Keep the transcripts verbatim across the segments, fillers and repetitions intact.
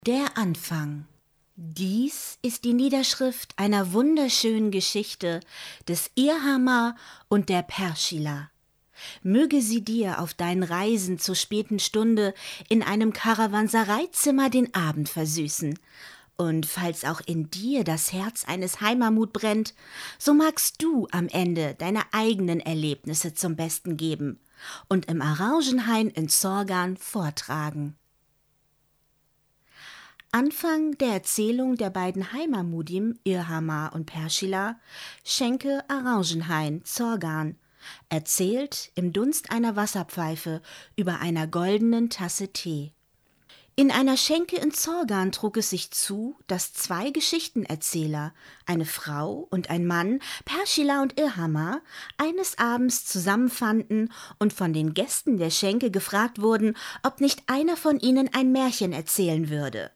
Der Anfang. Dies ist die Niederschrift einer wunderschönen Geschichte des Irhamar und der Perschila. Möge sie dir auf deinen Reisen zur späten Stunde in einem Karawansereizimmer den Abend versüßen. Und falls auch in dir das Herz eines Heimermut brennt, so magst du am Ende deine eigenen Erlebnisse zum Besten geben und im Arangenhain in Zorgan vortragen. Anfang der Erzählung der beiden Heimamudim, Irhamar und Perschila, Schenke Arangenhain, Zorgan, erzählt im Dunst einer Wasserpfeife über einer goldenen Tasse Tee. In einer Schenke in Zorgan trug es sich zu, dass zwei Geschichtenerzähler, eine Frau und ein Mann, Perschila und Irhamar, eines Abends zusammenfanden und von den Gästen der Schenke gefragt wurden, ob nicht einer von ihnen ein Märchen erzählen würde.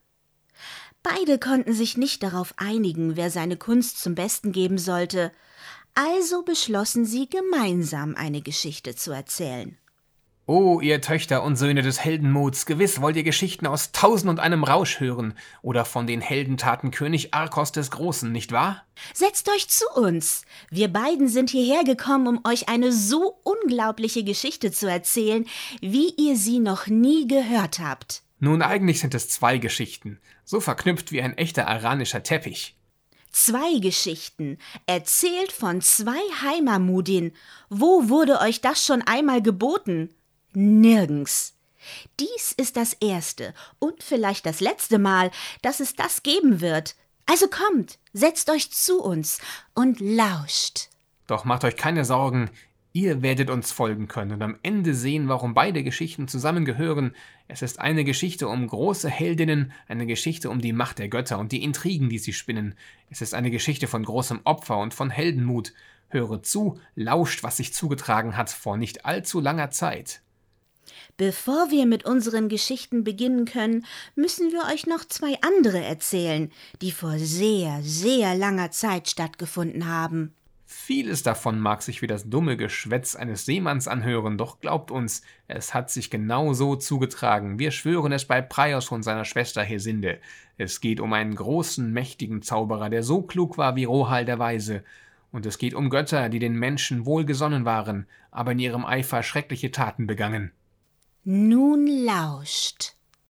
Beide konnten sich nicht darauf einigen, wer seine Kunst zum Besten geben sollte, also beschlossen sie, gemeinsam eine Geschichte zu erzählen. »O, ihr Töchter und Söhne des Heldenmuts, gewiss wollt ihr Geschichten aus Tausend und einem Rausch hören oder von den Heldentaten König Arkos des Großen, nicht wahr?« »Setzt euch zu uns! Wir beiden sind hierher gekommen, um euch eine so unglaubliche Geschichte zu erzählen, wie ihr sie noch nie gehört habt.« »Nun, eigentlich sind es zwei Geschichten, so verknüpft wie ein echter aranischer Teppich.« Zwei Geschichten, erzählt von zwei Heimermudin. Wo wurde euch das schon einmal geboten? Nirgends. Dies ist das erste und vielleicht das letzte Mal, dass es das geben wird. Also kommt, setzt euch zu uns und lauscht. Doch macht euch keine Sorgen, ihr werdet uns folgen können und am Ende sehen, warum beide Geschichten zusammengehören. Es ist eine Geschichte um große Heldinnen, eine Geschichte um die Macht der Götter und die Intrigen, die sie spinnen. Es ist eine Geschichte von großem Opfer und von Heldenmut. Höret zu, lauscht, was sich zugetragen hat vor nicht allzu langer Zeit. Bevor wir mit unseren Geschichten beginnen können, müssen wir euch noch zwei andere erzählen, die vor sehr, sehr langer Zeit stattgefunden haben. Vieles davon mag sich wie das dumme Geschwätz eines Seemanns anhören, doch glaubt uns, es hat sich genau so zugetragen. Wir schwören es bei Praios und seiner Schwester Hesinde. Es geht um einen großen, mächtigen Zauberer, der so klug war wie Rohal der Weise. Und es geht um Götter, die den Menschen wohlgesonnen waren, aber in ihrem Eifer schreckliche Taten begangen. Nun lauscht.